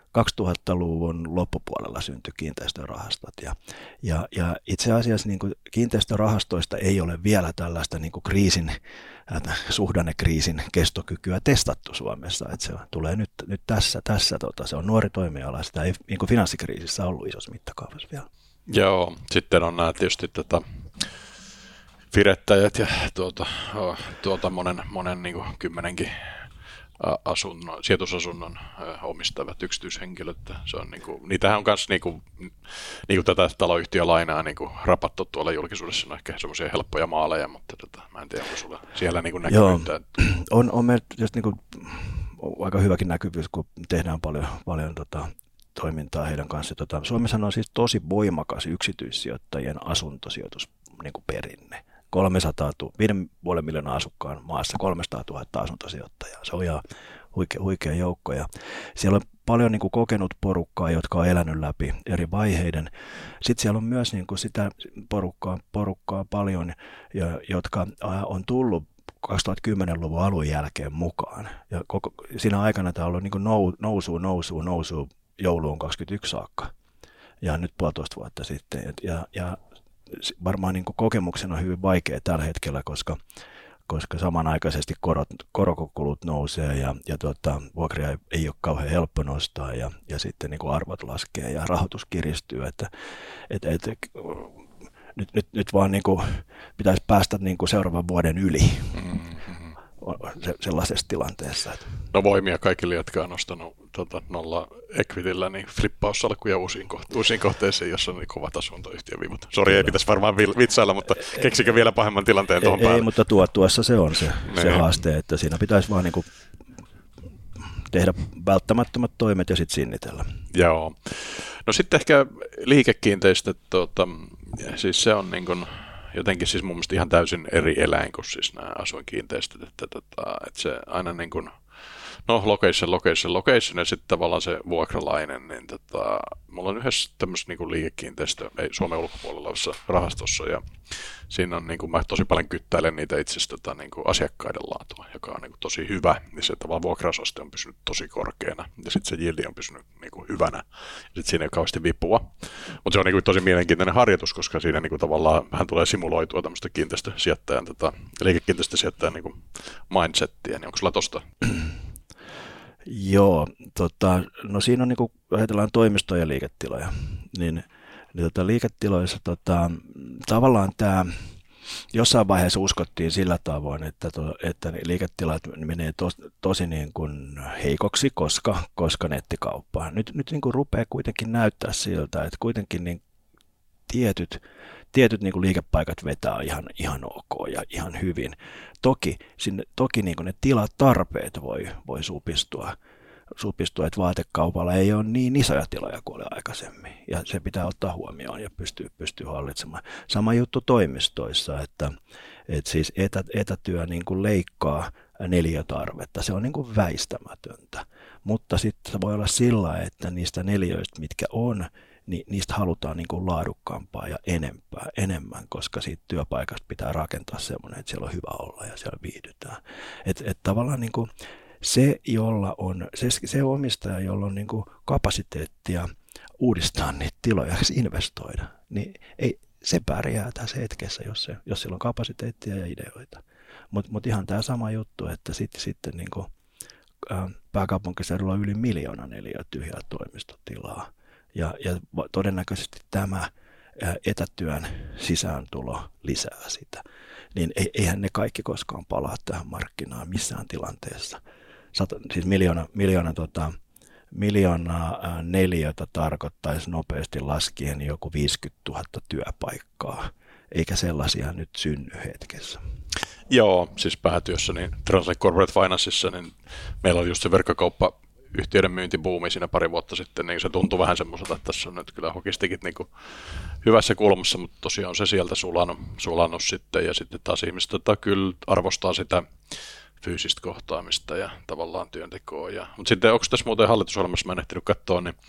kaksituhattaluvun loppupuolella syntyi kiinteistörahastot ja, ja, ja itse asiassa niin kuin kiinteistörahastoista ei ole vielä tällaista niin kuin kriisin, äh, suhdannekriisin kestokykyä testattu Suomessa, että se tulee nyt, nyt tässä, tässä tota, se on nuori toimiala, sitä ei niin kuin finanssikriisissä ollut isossa mittakaavassa vielä. Joo, sitten on nämä tietysti tätä firettäjät ja tuota, tuota monen, monen niin kuin kymmenenkin asunnon, sijoitusasunnon omistavat yksityishenkilöt. Se on niin kuin, niitähän on myös niin kuin, niin kuin tätä taloyhtiölainaa niin kuin rapattu tuolla julkisuudessa. On ehkä semmoisia helppoja maaleja, mutta tota, mä en tiedä, onko sulla siellä niin kuin näkyvyyttä. Joo, on, on meillä just niin kuin aika hyväkin näkyvyys, kun tehdään paljon, paljon tota, toimintaa heidän kanssa. Tota, Suomessa on siis tosi voimakas yksityissijoittajien asuntosijoitus niin kuin perinne. kolmesataa tuhatta, viiden pilkku viisi miljoonaa asukkaan maassa kolmesataatuhatta asuntosijoittajaa. Se on ihan huikea, huikea joukko. Ja siellä on paljon niin kuin kokenut porukkaa, jotka on elänyt läpi eri vaiheiden. Sitten siellä on myös niin kuin sitä porukkaa, porukkaa paljon, jotka on tullut kaksituhattakymmenluvun alun jälkeen mukaan. Ja koko, siinä aikana tämä on ollut niin kuin nousuu, nousuu, nousuu jouluun kaksikymmentäyksi saakka. Ja nyt puolitoista vuotta sitten. Ja, ja varmaan niin kuin kokemuksena on hyvin vaikea tällä hetkellä, koska, koska samanaikaisesti korot, korokulut nousee ja, ja tuota, vuokria ei, ei ole kauhean helppo nostaa ja, ja sitten niin kuin arvot laskee ja rahoitus kiristyy. Että, et, et, nyt, nyt, nyt vaan niin kuin pitäisi päästä niin kuin seuraavan vuoden yli mm-hmm. se, sellaisessa tilanteessa. Että. No voimia kaikille, jotka on nostanut tota, nolla equitillä, niin flippaussalkkuja uusiin, koht- uusiin kohteisiin, jossa on niin kovat asuntoyhtiöviivut. Sori, ei pitäisi varmaan vitsailla, mutta keksikö vielä pahemman tilanteen tuohon ei, päälle? Ei, mutta tuo, tuossa se on se, se haaste, että siinä pitäisi vaan niin kuin tehdä välttämättömät toimet ja sitten sinnitellä. Joo. No sitten ehkä liikekiinteistöt, tuota, siis se on niin kuin jotenkin siis mun mielestä ihan täysin eri eläin kuin siis nämä asuinkiinteistöt, että, että, että se aina niin kuin, no location, location, location ja sitten tavallaan se vuokralainen, niin tota, mulla on yhdessä tämmöisessä niin kuin liikekiinteistö, ei Suomen ulkopuolella olevassa rahastossa ja siinä on niin kuin, mä tosi paljon kyttäilen niitä itse asiassa tota, niin kuin asiakkaiden laatua, joka on niin kuin, tosi hyvä, niin se tavallaan vuokrausaste on pysynyt tosi korkeana ja sitten se yieldi on pysynyt niin kuin, hyvänä ja sitten siinä ei ole kauheasti vipua, mutta se on niin kuin, tosi mielenkiintoinen harjoitus, koska siinä niin kuin, tavallaan vähän tulee simuloitua tämmöistä kiinteistösijoittajan, tota, liikekiinteistösijoittajan niin kuin, mindsettiä, niin onko sulla tosta? Joo, tota, no siinä on niin kuin ajatellaan toimistoja ja liiketiloja, niin, niin tota, liiketiloissa tota, tavallaan tämä jossain vaiheessa uskottiin sillä tavoin, että, to, että liiketilat menee tos, tosi niin kuin heikoksi, koska, koska nettikauppaa. Nyt, nyt niin kuin rupeaa kuitenkin näyttää siltä, että kuitenkin niin tietyt, tietyt niin kuin liikepaikat vetää ihan, ihan ok ja ihan hyvin. Toki, sinne, toki niin kuin ne tilatarpeet voi, voi supistua, supistua, että vaatekaupalla ei ole niin isoja tiloja kuin oli aikaisemmin. Ja se pitää ottaa huomioon ja pystyy, pystyy hallitsemaan. Sama juttu toimistoissa, että, että siis etä, etätyö niin kuin leikkaa neliötarvetta. Se on niin kuin väistämätöntä. Mutta sitten se voi olla sillä, että niistä neliöistä, mitkä on, niin niistä halutaan niin kuin laadukkaampaa ja enempää, enemmän, koska siitä työpaikasta pitää rakentaa semmoinen, että siellä on hyvä olla ja siellä viihdytään. Että et tavallaan niin kuin se, jolla on, se, se omistaja, jolla on niin kuin kapasiteettia uudistaa niitä tiloja, investoida, niin ei, se pärjää tässä hetkessä, jos, se, jos sillä on kapasiteettia ja ideoita. Mutta mut ihan tämä sama juttu, että sitten sit, niin kuin, äh, pääkaupunkiseudulla on yli miljoona neliötä tyhjää toimistotilaa. Ja, ja todennäköisesti tämä etätyön sisääntulo lisää sitä. Niin eihän ne kaikki koskaan palaa tähän markkinaan missään tilanteessa. Sata, siis miljoona, miljoona, tota, miljoona neliötä tarkoittaisi nopeasti laskien joku viisikymmentätuhatta työpaikkaa, eikä sellaisia nyt synny hetkessä. Joo, siis päätyössä niin Translate Corporate Financeissa, niin meillä on just se verkkokauppa yhtiöiden myyntibuumi siinä pari vuotta sitten, niin se tuntui vähän semmoiselta, että tässä on nyt kyllä hokistikit niin kuin hyvässä kulmassa, mutta tosiaan on se sieltä sulannut, sulannut sitten, ja sitten taas ihmiset tota, kyllä arvostaa sitä fyysistä kohtaamista ja tavallaan työntekoa. Ja, mutta sitten onko tässä muuten hallitusohjelmassa, mä en ehtinyt katsoa, niin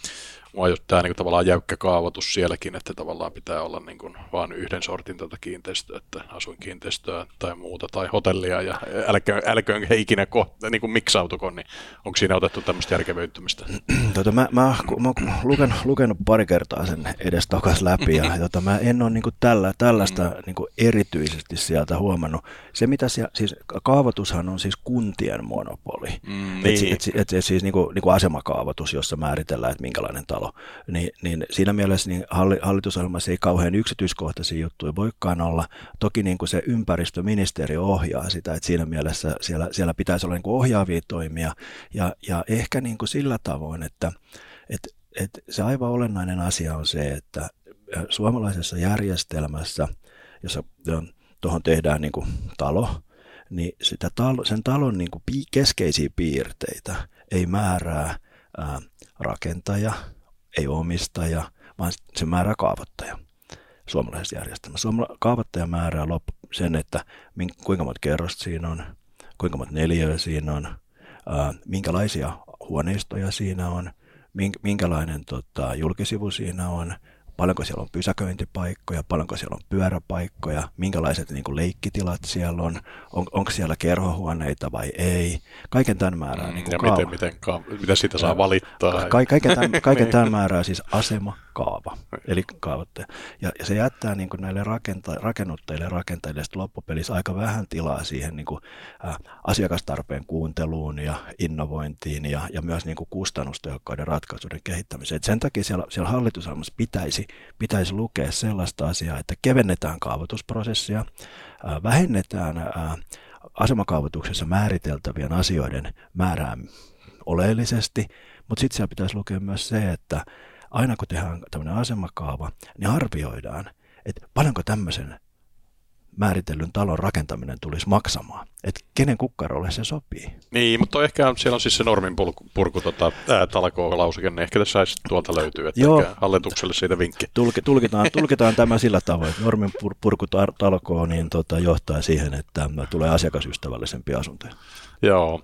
mua just tämä niin tavallaan jäykkä kaavoitus sielläkin, että tavallaan pitää olla niin kuin vain yhden sortin tätä kiinteistöä, että asuinkiinteistöä tai muuta, tai hotellia, ja älköön, älköön he ikinä kohta, niin kuin miksautuko, niin onko siinä otettu tämmöistä järkevöittymistä? Tota, mä, mä, mä oon lukenut, lukenut pari kertaa sen edestakas läpi, ja tota, mä en ole niin kuin tällä, tällaista mm. niin kuin erityisesti sieltä huomannut. Se, mitä siellä, siis kaavoitushan on siis kuntien monopoli, mm, niin. et, et, et, et, siis niin kuin, niin kuin asemakaavoitus, jossa määritellään, että minkälainen talo, Ni, niin siinä mielessä niin hallitusohjelmassa ei kauhean yksityiskohtaisia juttuja voikaan olla. Toki niin kuin se ympäristöministeriö ohjaa sitä, että siinä mielessä siellä, siellä pitäisi olla niin kuin ohjaavia toimia, ja, ja ehkä niin kuin sillä tavoin, että et, et se aivan olennainen asia on se, että suomalaisessa järjestelmässä, jossa tuohon tehdään niin kuin talo, niin sitä talo, sen talon niin kuin keskeisiä piirteitä ei määrää ää, rakentaja, ei omistaja, vaan se määrää kaavoittaja suomalaisessa järjestelmässä. Suomala- kaavoittaja määrää loppu sen, että mink, kuinka monta kerrosta siinä on, kuinka monta neliöä siinä on, ää, minkälaisia huoneistoja siinä on, mink, minkälainen tota, julkisivu siinä on, paljonko siellä on pysäköintipaikkoja, paljonko siellä on pyöräpaikkoja, minkälaiset niin kuin leikkitilat siellä on, on, onko siellä kerhohuoneita vai ei. Kaiken tämän määrää mm, niin kuin ja kaava. Miten, miten, ka- mitä siitä saa valittaa. Ka- kaiken tämän, kaiken tämän määrää siis asema, kaava, eli kaavoittaja. Ja, ja se jättää niin kuin näille rakenta- rakennuttajille ja rakentajille loppupelissä aika vähän tilaa siihen niin kuin, ä, asiakastarpeen kuunteluun ja innovointiin ja, ja myös niin kuin kustannustehokkaiden ratkaisuiden kehittämiseen. Et sen takia siellä, siellä hallitusohjelmassa pitäisi, pitäisi lukea sellaista asiaa, että kevennetään kaavoitusprosessia, ä, vähennetään ä, asemakaavoituksessa määriteltävien asioiden määrää oleellisesti, mutta sitten siellä pitäisi lukea myös se, että aina kun tehdään tämmöinen asemakaava, niin arvioidaan, että paljonko tämmöisen määritellyn talon rakentaminen tulisi maksamaan, että kenen kukkarolle se sopii. Niin, mutta ehkä siellä on siis se normin purku, purku tota, talkoo-lauseke, niin ehkä tässä tuolta löytyy, että hallitukselle siitä vinkki. Tulkitaan, tulkitaan tämä sillä tavoin, että normin purku talkoo niin tota, johtaa siihen, että tulee asiakasystävällisempiä asuntoja. Joo,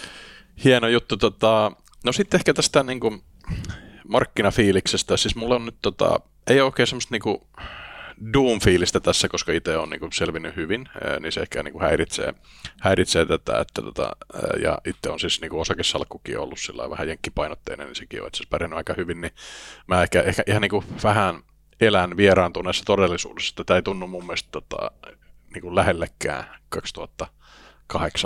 hieno juttu. Tota, no sitten ehkä tästä niin kuin markkinafiiliksestä, siis mulla on nyt, tota, ei ole oikein semmoista niinku Doom-fiilistä tässä, koska itse on niinku selvinnyt hyvin, ää, niin se ehkä niinku häiritsee, häiritsee tätä, että tota, ää, ja itse on siis niinku osakesalkkukin ollut sillä vähän jenkkipainotteinen, niin sekin on itse asiassa pärjännyt aika hyvin, niin mä ehkä, ehkä ihan niinku vähän elän vieraantuneessa todellisuudessa, että tämä ei tunnu mun mielestä tota, niinku lähellekään kaksituhattakahdeksan.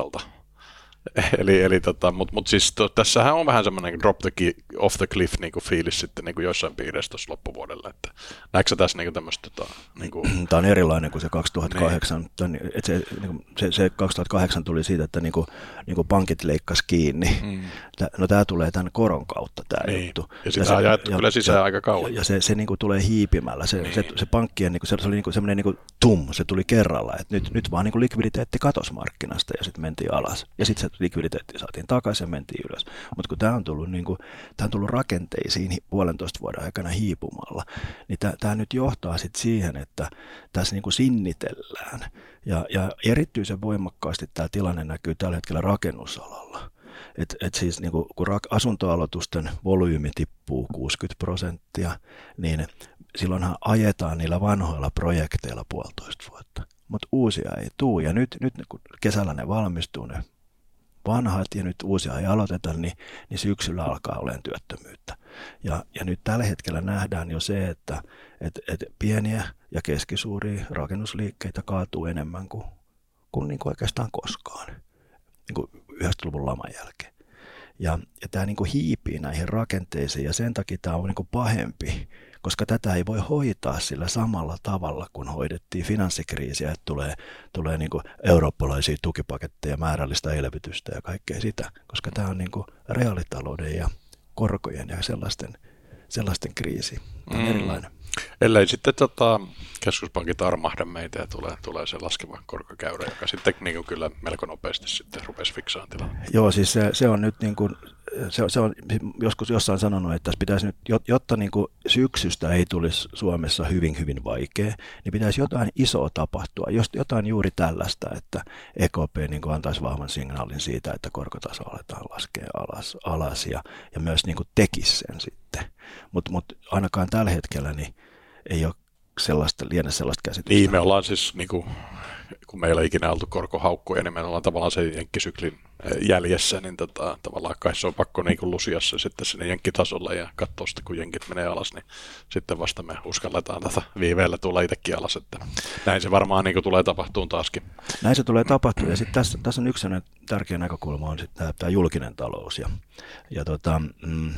Eli, eli tota, mutta mut siis to, tässähän on vähän semmoinen drop the key, off the cliff niinku fiilis sitten niinku joissain piireissä tuossa loppuvuodella, että näetkö sä tässä niinku tämmöistä tota, niinku... Tämä on erilainen kuin se kaksituhattakahdeksan. Niin. Se, niinku, se, se kaksituhattakahdeksan tuli siitä, että niinku, niinku pankit leikkasi kiinni. Mm. No tämä tulee tämän koron kautta tämä niin. juttu. Ja sitä on jaettu kyllä sisään ja, aika kauan. Ja se, se niinku tulee hiipimällä. Se, niin. se, se pankkien, niinku, se oli niinku semmoinen niinku tum, se tuli kerralla, että nyt, nyt vaan niinku likviditeetti katosi markkinasta ja sitten mentiin alas. Ja sitten se likviditeetti saatiin takaisin ja mentiin ylös. Mutta kun tämä on tullut, niinku, on tullut rakenteisiin puolentoista vuoden aikana hiipumalla, niin tämä nyt johtaa sitten siihen, että tässä niinku sinnitellään. Ja, ja erityisen voimakkaasti tämä tilanne näkyy tällä hetkellä rakennusalalla. Et, et siis niinku, kun asuntoaloitusten volyymi tippuu kuusikymmentä prosenttia, niin silloinhan ajetaan niillä vanhoilla projekteilla puolitoista vuotta. Mutta uusia ei tule. Ja nyt, nyt kun kesällä ne valmistuu, ne vanhat ja nyt uusia ei aloiteta, niin, niin syksyllä alkaa olemaan työttömyyttä. Ja, ja nyt tällä hetkellä nähdään jo se, että et, et pieniä ja keskisuuria rakennusliikkeitä kaatuu enemmän kuin, kuin, niin kuin oikeastaan koskaan, niin kuin yhdeksänkymmentäluvun laman jälkeen. Ja, ja tämä niin kuin hiipii näihin rakenteisiin ja sen takia tämä on niin kuin pahempi, koska tätä ei voi hoitaa sillä samalla tavalla, kun hoidettiin finanssikriisiä, että tulee, tulee niin kuin eurooppalaisia tukipaketteja, määrällistä elvytystä ja kaikkea sitä, koska tämä on niin kuin reaalitalouden ja korkojen ja sellaisten, sellaisten kriisi. Tämä on mm. erilainen. Ellei sitten tota, keskuspankit armahda meitä ja tulee, tulee se laskeva korkokäyrä, joka sitten niin kuin kyllä melko nopeasti sitten rupesi fiksaan tilanne. Joo, siis se, se on nyt niin kuin, se, se on joskus jossain sanonut, että tässä pitäisi nyt, jotta niin kuin syksystä ei tulisi Suomessa hyvin, hyvin vaikea, niin pitäisi jotain isoa tapahtua, just jotain juuri tällaista, että E K P niin kuin antaisi vahvan signaalin siitä, että korkotaso aletaan laskea alas, alas ja, ja myös niin kuin tekisi sen sitten. Mutta mut ainakaan tällä hetkellä niin ei ole sellaista, liene sellaista käsitystä. Niin, me ollaan siis, niin kuin, kun meillä ei ikinä oltu korkohaukkuja, niin me ollaan tavallaan se jenkkisyklin jäljessä, niin tota, tavallaan kai se on pakko niin kuin lusiassa sitten sinne jenkkitasolla ja katsoa sitten, kun jenkit menee alas, niin sitten vasta me uskalletaan tätä viiveellä tulla itsekin alas, että näin se varmaan niin kuin tulee tapahtumaan taaskin. Näin se tulee tapahtumaan, ja sitten tässä, tässä on yksi tärkeä näkökulma, on sitten tämä julkinen talous, ja, ja tota, mm,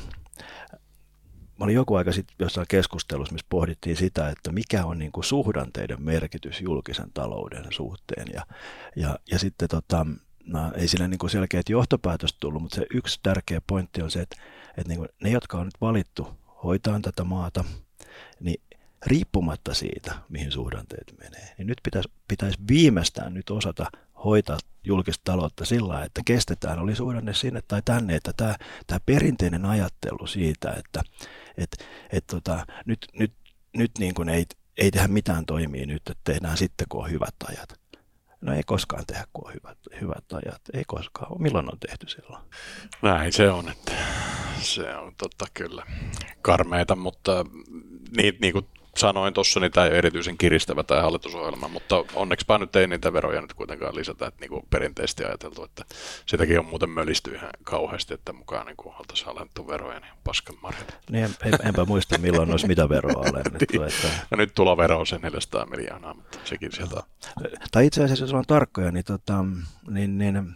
mä olin joku aika sitten jossain keskustelussa, missä pohdittiin sitä, että mikä on niin kuin suhdanteiden merkitys julkisen talouden suhteen. Ja, ja, ja sitten tota, no, ei sillä niin kuin selkeät johtopäätöstä tullut, mutta se yksi tärkeä pointti on se, että, että niin kuin ne, jotka on nyt valittu hoitaan tätä maata, niin riippumatta siitä, mihin suhdanteet menee, niin nyt pitäisi, pitäisi viimeistään nyt osata hoitaa julkista taloutta sillä lailla, että kestetään, oli suhdanne sinne tai tänne, että tämä, tämä perinteinen ajattelu siitä, että et, et tota, nyt, nyt, nyt niin kuin ei, ei tehdä mitään toimia nyt, että tehdään sitten, kun on hyvät ajat. No ei koskaan tehdä, kun on hyvät, hyvät ajat. Ei koskaan. Milloin on tehty silloin? Näin se on, että se on totta kyllä karmeita, mutta niin, niin kuin sanoin tuossa, niin tämä ei ole erityisen kiristävä tämä hallitusohjelma, mutta onneksipä nyt ei niitä veroja nyt kuitenkaan lisätä, että niin kuin perinteisesti ajateltu, että sitäkin on muuten mölisty ihan kauheasti, että mukaan niin kuin oltaisiin alennettu veroja, niin paskan marjat. Niin en, enpä muista, milloin olisi mitä veroa alennettu. Että... No nyt tulovero on se neljäsataa miljoonaa, mutta sekin sieltä. Tai itse asiassa, jos on tarkkoja, niin, tota, niin, niin äh,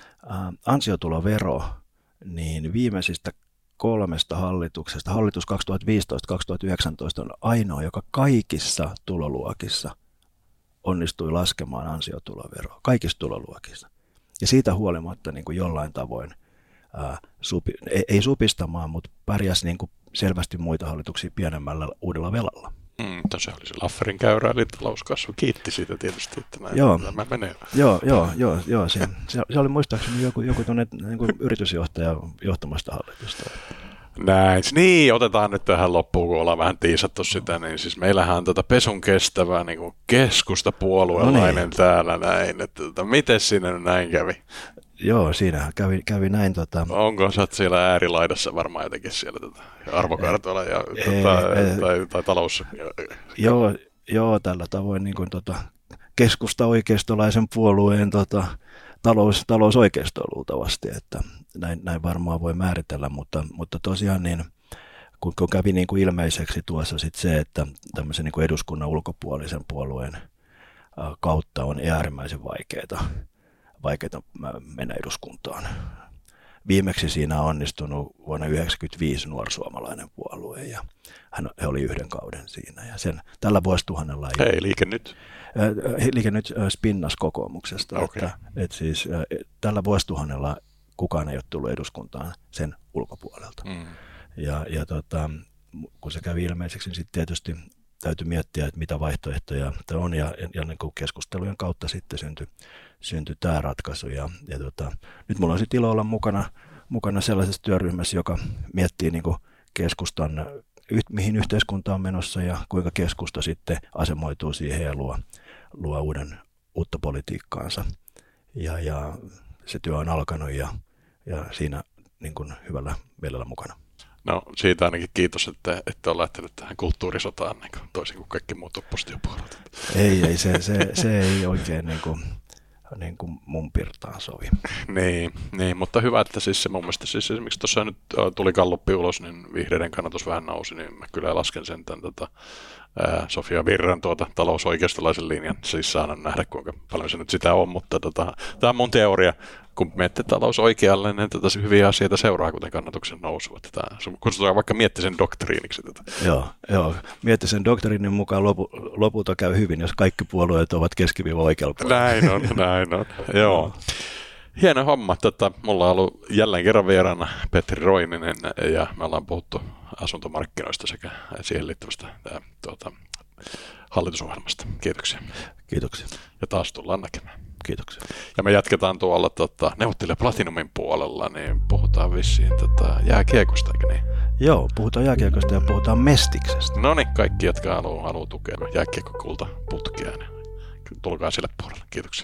ansiotulovero, niin viimeisistä kolmesta hallituksesta, hallitus kaksituhattaviisitoista kaksituhattayhdeksäntoista on ainoa, joka kaikissa tuloluokissa onnistui laskemaan ansiotuloveroa, kaikissa tuloluokissa. Ja siitä huolimatta niin kuin jollain tavoin, ää, supi, ei, ei supistamaan, mutta pärjäsi niin kuin selvästi muita hallituksia pienemmällä uudella velalla. Mm, se oli se Lafferin käyrä, eli talouskasvu kiitti siitä tietysti, että näin joo, tämä menee. Joo, joo, joo, joo se, se, se oli muistaakseni joku, joku tuonne niin kuin yritysjohtaja johtamasta hallitusta. Näin, niin otetaan nyt tähän loppuun, kun ollaan vähän tiisattu sitä, niin siis meillähän on tätä pesun kestävää niin kuin keskustapuoluelainen no niin. täällä näin, että tota, miten siinä näin kävi? Joo, siinä kävi, kävi näin. Tota... Onko sä siellä äärilaidassa varmaan jotenkin siellä tota, arvokartoilla ja, tota, tai, tai talous? Joo, joo, tällä tavoin niin kuin, tota, keskusta-oikeistolaisen puolueen tota, talous, talousoikeistoa luultavasti, että näin, näin varmaan voi määritellä, mutta, mutta tosiaan niin, kun, kun kävi niin kuin ilmeiseksi tuossa sit se, että tämmöisen niin kuin eduskunnan ulkopuolisen puolueen ä, kautta on äärimmäisen vaikeaa, vaikeaa mennä eduskuntaan. Viimeksi siinä on onnistunut vuonna yhdeksänkymmentäviisi nuorsuomalainen puolue ja hän, he oli yhden kauden siinä ja sen tällä vuosituhannella ei... Hei, Liike Nyt. Liike Nyt spinnas kokoomuksesta, okay. että, että siis tällä vuosituhannella kukaan ei ole tullut eduskuntaan sen ulkopuolelta. Mm. Ja, ja tota, kun se kävi ilmeiseksi, niin sitten tietysti täytyy miettiä, että mitä vaihtoehtoja on ja, ja niin kuin keskustelujen kautta sitten syntyi, syntyi tämä ratkaisu. Ja, ja tota, nyt mulla on sitten ilo olla mukana, mukana sellaisessa työryhmässä, joka miettii niin kuin keskustan, mihin yhteiskunta on menossa ja kuinka keskusta sitten asemoituu siihen ja luo, luo uuden, uutta politiikkaansa. Ja, ja se työ on alkanut ja, ja siinä niin kuin hyvällä mielellä mukana. No siitä ainakin kiitos, että ette ole lähtenyt tähän kulttuurisotaan niin kuin, toisin kuin kaikki muut oppositiopuolueet. Ei, ei se, se, se ei oikein niin kuin, niin kuin mun pirtaan sovi. niin, niin, mutta hyvä, että siis se mun mielestä siis esimerkiksi tuossa nyt tuli galluppi ulos, niin vihreiden kannatus vähän nousi, niin mä kyllä lasken sen tämän tota, ää, Sofia Virran tuota talousoikeistolaisen linjan. Siis saadaan nähdä, kuinka paljon se nyt sitä on, mutta tota, tämä on mun teoria. Kun miettii talous oikealle, niin tätä hyviä asioita seuraa, kuten kannatuksen nousu. Kutsutaan vaikka miettisen doktriiniksi tätä. Joo, joo. Miettisen doktriinin mukaan lopu, lopulta käy hyvin, jos kaikki puolueet ovat keskiviiva oikealla puolella. Näin on, näin on. Joo. Hieno homma. Tätä, mulla on ollut jälleen kerran vieraana Petri Roininen ja me ollaan puhuttu asuntomarkkinoista sekä siihen liittyvästä ää, tuota, hallitusohjelmasta. Kiitoksia. Kiitoksia. Ja taas tullaan näkemään. Kiitoksia. Ja me jatketaan tuolla tota, Neuvottelija Platinumin puolella, niin puhutaan vissiin tota, jääkiekosta, eikö niin? Joo, puhutaan jääkiekosta ja puhutaan Mestiksestä. No niin, kaikki, jotka haluaa, haluaa tukea jääkiekkokulta putkea, niin tulkaa sille puolelle. Kiitoksia.